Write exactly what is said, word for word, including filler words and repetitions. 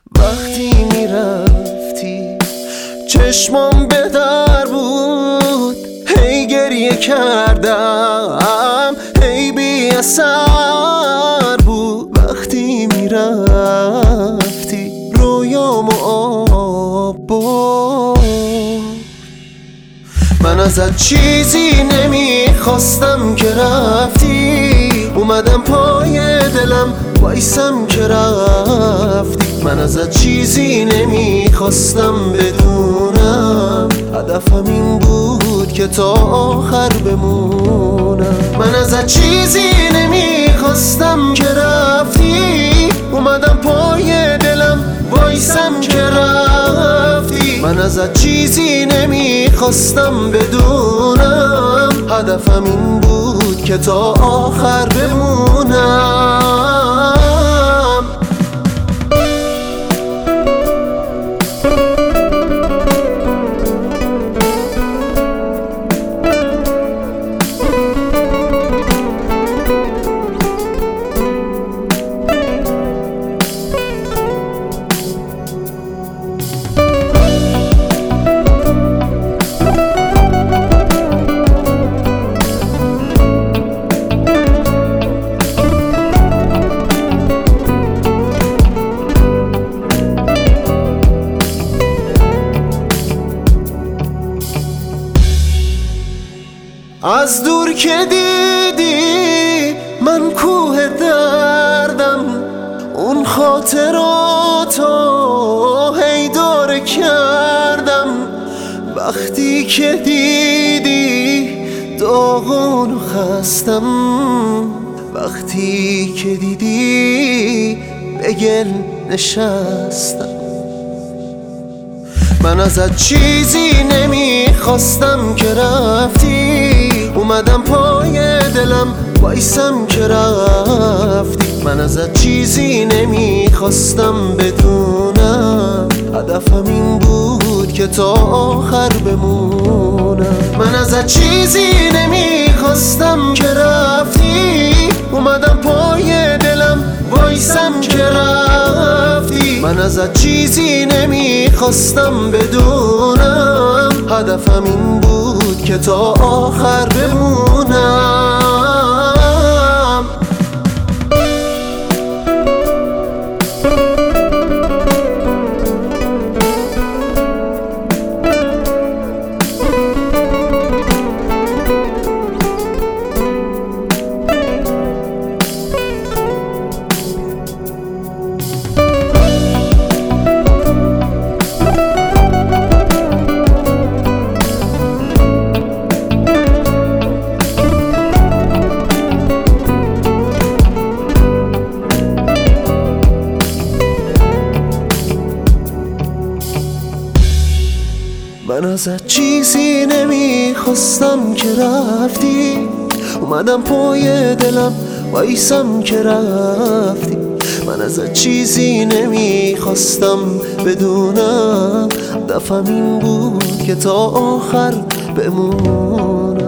وقتی میرفتی چشمام به در بود، هی گریه کردم، هی بی اثر بود. وقتی میرفتی رویامو آب برد. من ازت چیزی نمیخواستم که رفتی، اومدم پای دلم وایسم که رفتی. من ازت چیزی نمیخواستم بدونم، هدفم این بود که تا آخر بمونم. من ازت چیزی نمیخواستم که رفتی، اومدم پای دلم وایسم که رفتی. من ازت چیزی نمیخواستم بدونم، هدفم این بود که تا آخر بمونم. از دور که دیدی من کوه دردم، اون خاطراتو هی داره کردم. وقتی که دیدی داغون و خستم، وقتی که دیدی به گل نشستم. من ازت چیزی نمیخواستم که رفتی، اومدم پای دلم وایسم که رفتی. من ازت چیزی نمیخواستم بدونم، هدفم این بود که تا آخر بمونم. من ازت چیزی نمیخواستم که رفتی، اومدم پای دلم وایسم که رفتی. من ازت چیزی نمیخواستم بدونم، هدفم این بود که تا آخر بمونم. من ازت چیزی نمیخواستم که رفتی، اومدم پای دلم وایسم که رفتی. من ازت چیزی نمیخواستم بدونم، هدفم این بود که تا آخر بمونم.